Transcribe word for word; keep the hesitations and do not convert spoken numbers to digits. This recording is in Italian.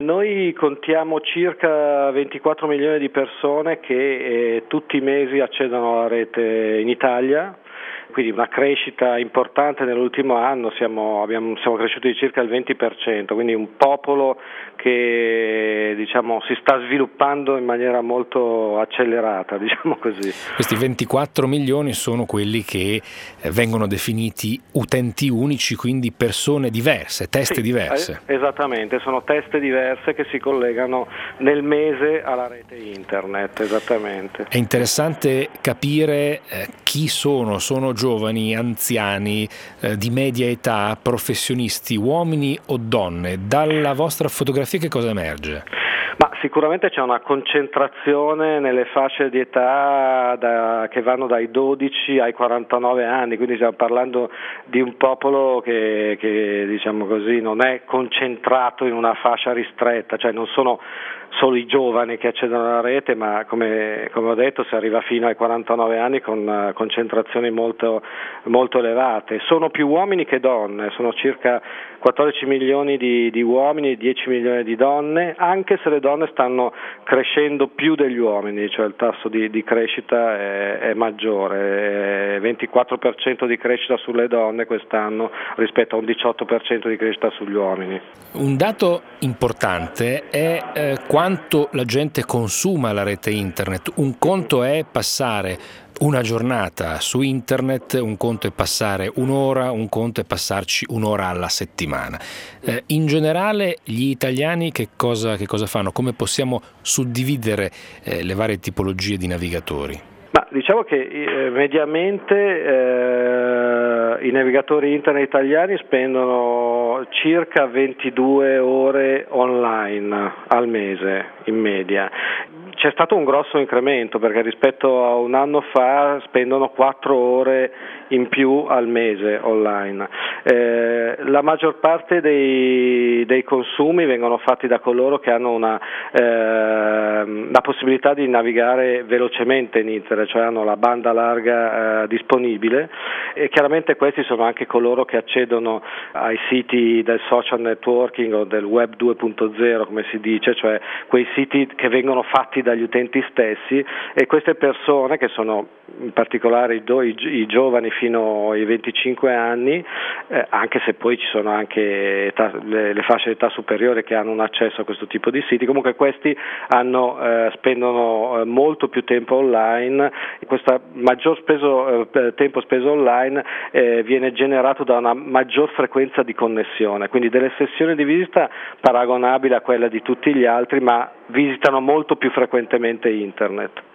Noi contiamo circa ventiquattro milioni di persone che eh, tutti i mesi accedono alla rete in Italia, quindi una crescita importante nell'ultimo anno, siamo, abbiamo, siamo cresciuti di circa il venti per cento, quindi un popolo che diciamo, si sta sviluppando in maniera molto accelerata, diciamo così. Questi ventiquattro milioni sono quelli che vengono definiti utenti unici, quindi persone diverse, teste sì, diverse. Esattamente, sono teste diverse che si collegano nel mese alla rete internet, esattamente. È interessante capire eh, chi sono, sono giovani, anziani, eh, di media età, professionisti, uomini o donne. Dalla vostra fotografia che cosa emerge? Ma sicuramente c'è una concentrazione nelle fasce di età da, che vanno dai dodici ai quarantanove anni, quindi stiamo parlando di un popolo che, che diciamo così non è concentrato in una fascia ristretta, cioè non sono solo i giovani che accedono alla rete, ma come, come ho detto si arriva fino ai quarantanove anni con uh, concentrazioni molto, molto elevate. Sono più uomini che donne, sono circa quattordici milioni di, di uomini e dieci milioni di donne, anche se le donne stanno crescendo più degli uomini, cioè il tasso di, di crescita è, è maggiore, è ventiquattro per cento di crescita sulle donne quest'anno rispetto a un diciotto per cento di crescita sugli uomini. Un dato importante è eh, quanto la gente consuma la rete internet. Un conto è passare una giornata su internet, un conto è passare un'ora, un conto è passarci un'ora alla settimana. Eh, in generale gli italiani che cosa, che cosa fanno? Come possiamo suddividere eh, le varie tipologie di navigatori? Ma diciamo che eh, mediamente eh, i navigatori internet italiani spendono circa ventidue ore online al mese in media. C'è stato un grosso incremento perché rispetto a un anno fa spendono quattro ore in più al mese online. Eh, la maggior parte dei, dei consumi vengono fatti da coloro che hanno una, eh, la possibilità di navigare velocemente in internet, cioè hanno la banda larga eh, disponibile, e chiaramente questi sono anche coloro che accedono ai siti del social networking o del web due punto zero, come si dice, cioè quei siti che vengono fatti dagli utenti stessi, e queste persone, che sono in particolare i, do, i, i giovani fino ai venticinque anni, eh, anche se poi ci sono anche età, le, le fasce di età superiore che hanno un accesso a questo tipo di siti, comunque questi hanno, eh, spendono eh, molto più tempo online. Questo maggior speso, eh, tempo speso online eh, viene generato da una maggior frequenza di connessione, quindi delle sessioni di visita paragonabili a quelle di tutti gli altri, ma visitano molto più frequentemente internet.